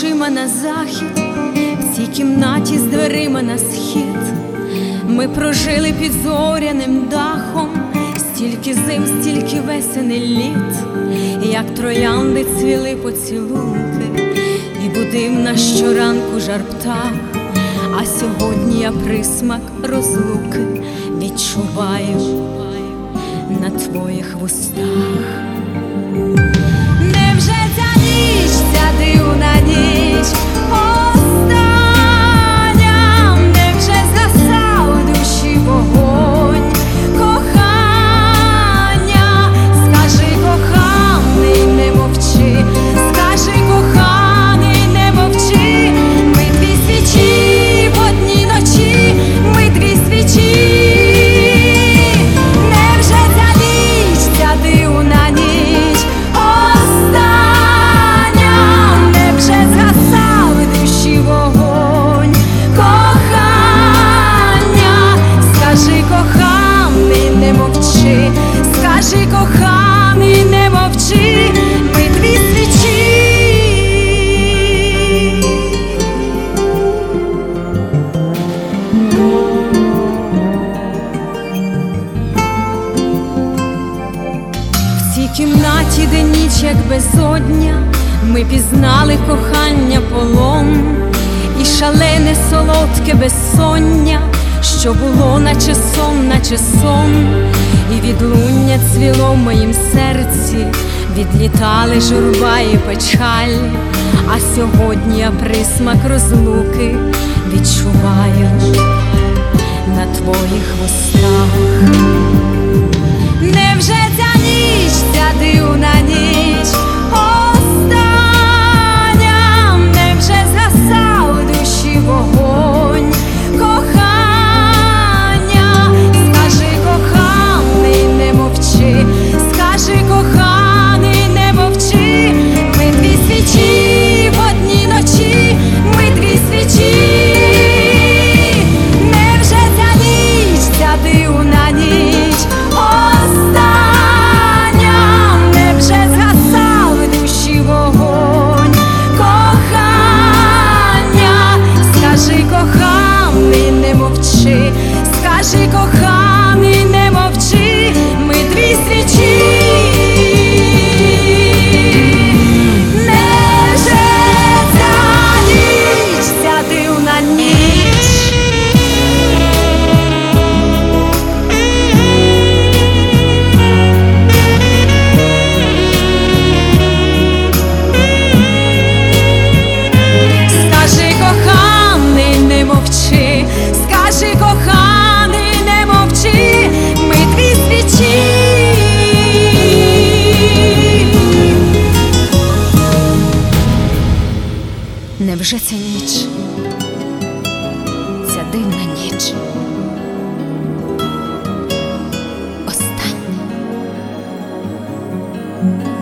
очима на захід, в цій кімнаті з дверима на схід. Ми прожили під зоряним дахом стільки зим, стільки весен і літ, як троянди цвіли поцілунки, і будив нас щоранку жар птах. А сьогодні я присмак розлуки відчуваю на твоїх вустах. Невже ця ніч, ця дивна ніч остання? Невже згасав у душі вогонь кохання? Скажи, коханий, не мовчи, скажи, коханий, не мовчи. Ми дві свічі в одній ночі, ми дві свічі. Невже ця ніч, ця дивна ніч остання? Невже згасав у душі вогонь кохання? Скажи, коханий, не мовчи, скажи, коханий, не мовчи. Ми дві свічі. В цій кімнаті, де ніч як безодня, ми пізнали кохання полон і шалене солодке безсоння, що було наче сон, наче сон. І відлуння цвіло в моїм серці, відлітали журба і печаль. А сьогодні я присмак розлуки відчуваю на твоїх вустах. Невже ця ніч, ця дивна ніч остання? Невже згасав у душі вогонь кохання? Скажи, коханий, не мовчи, скажи, коханий, не мовчи. Ми дві свічі в одній ночі, ми дві свічі. Невже ця ніч, ця дивна ніч остання? Невже згасав у душі вогонь кохання? Скажи, коханий, не мовчи, скажи, коханий, не мовчи. Ми дві свічі. Невже ця ніч, ця дивна ніч скажи, коханий, не мовчи, скажи, коханий, не мовчи. Ми дві свічі. Невже ця ніч, ця дивна ніч остання?